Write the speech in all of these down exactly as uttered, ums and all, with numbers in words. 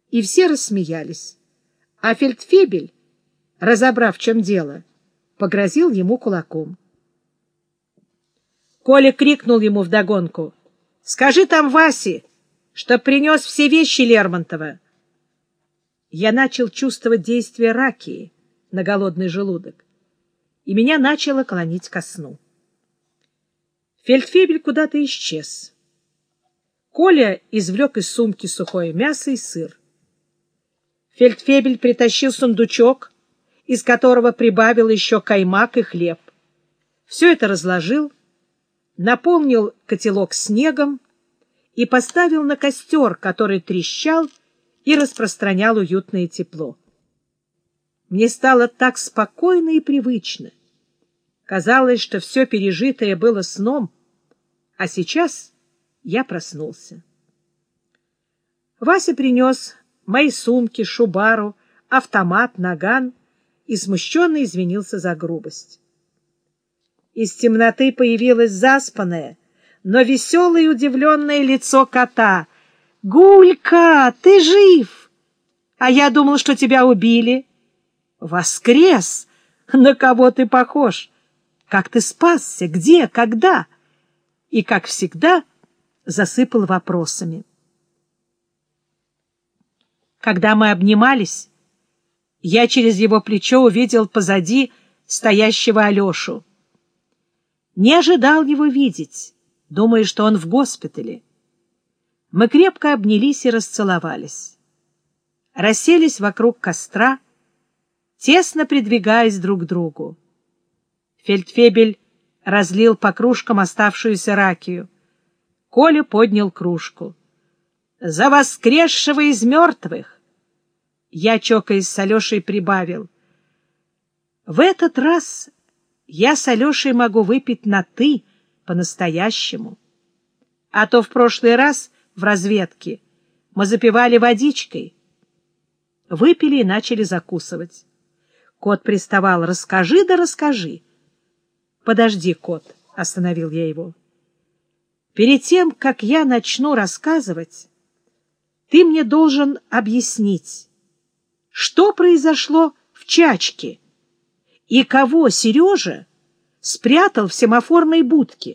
и все рассмеялись. А фельдфебель, разобрав, в чем дело, погрозил ему кулаком. Коля крикнул ему вдогонку: «Скажи там Васе, чтоб принес все вещи Лермонтова». Я начал чувствовать действие ракии на голодный желудок, и меня начало клонить ко сну. Фельдфебель куда-то исчез. Коля извлек из сумки сухое мясо и сыр. Фельдфебель притащил сундучок, из которого прибавил еще каймак и хлеб. Все это разложил, наполнил котелок снегом и поставил на костер, который трещал и распространял уютное тепло. Мне стало так спокойно и привычно. Казалось, что все пережитое было сном, а сейчас я проснулся. Вася принес мои сумки, шубару, автомат, наган и смущенно извинился за грубость. Из темноты появилось заспанное, но веселое и удивленное лицо кота. «Гулька, ты жив! А я думал, что тебя убили. Воскрес! На кого ты похож? Как ты спасся? Где? Когда?» И, как всегда, засыпал вопросами. Когда мы обнимались, я через его плечо увидел позади стоящего Алешу. Не ожидал его видеть, думая, что он в госпитале. Мы крепко обнялись и расцеловались. Расселись вокруг костра, тесно придвигаясь друг к другу. Фельдфебель разлил по кружкам оставшуюся ракию. Коля поднял кружку. «За воскресшего из мертвых!» Я, чокаясь с Алешей, прибавил: «В этот раз я с Алешей могу выпить на «ты» по-настоящему. А то в прошлый раз в разведке мы запивали водичкой». Выпили и начали закусывать. Кот приставал: «Расскажи да расскажи». «Подожди, кот», — остановил я его. «Перед тем, как я начну рассказывать, ты мне должен объяснить, что произошло в Чачке и кого Сережа спрятал в семафорной будке».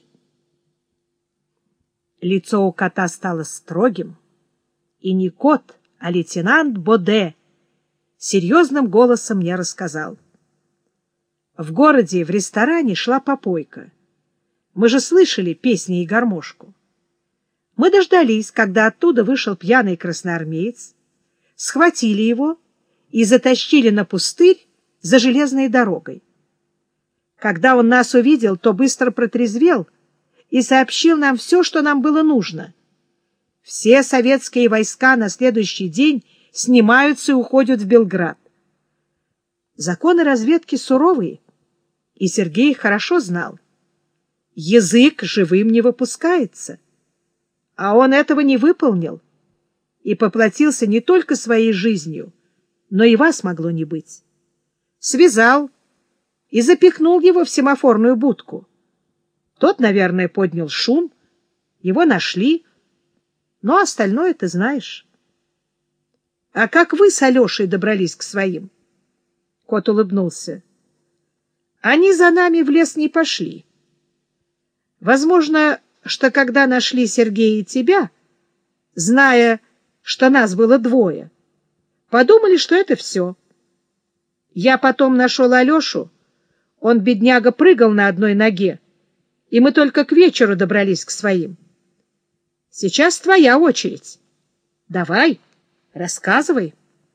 Лицо у кота стало строгим, и не кот, а лейтенант Боде серьезным голосом мне рассказал. В городе в ресторане шла попойка. Мы же слышали песни и гармошку. Мы дождались, когда оттуда вышел пьяный красноармеец, схватили его и затащили на пустырь за железной дорогой. Когда он нас увидел, то быстро протрезвел и сообщил нам все, что нам было нужно. Все советские войска на следующий день снимаются и уходят в Белград. Законы разведки суровые, и Сергей их хорошо знал. Язык живым не выпускается. А он этого не выполнил и поплатился не только своей жизнью, но и вас могло не быть. Связал и запихнул его в семафорную будку. Тот, наверное, поднял шум, его нашли, но остальное ты знаешь. А как вы с Алешей добрались к своим? Кот улыбнулся. Они за нами в лес не пошли. Возможно, что когда нашли Сергея и тебя, зная, что нас было двое, подумали, что это все. Я потом нашел Алешу, он, бедняга, прыгал на одной ноге, и мы только к вечеру добрались к своим. Сейчас твоя очередь. Давай, рассказывай.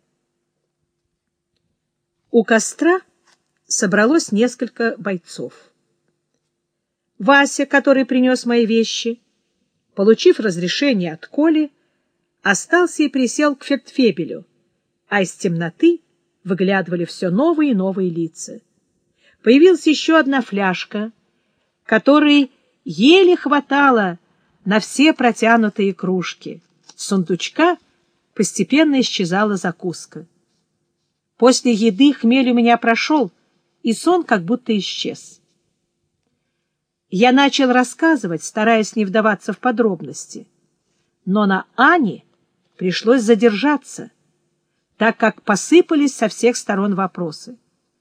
У костра собралось несколько бойцов. Вася, который принес мои вещи, получив разрешение от Коли, остался и присел к фельдфебелю, а из темноты выглядывали все новые и новые лица. Появилась еще одна фляжка, которой еле хватало на все протянутые кружки. С сундучка постепенно исчезала закуска. После еды хмель у меня прошел, и сон как будто исчез. Я начал рассказывать, стараясь не вдаваться в подробности. Но на Ане пришлось задержаться. так как посыпались со всех сторон вопросы.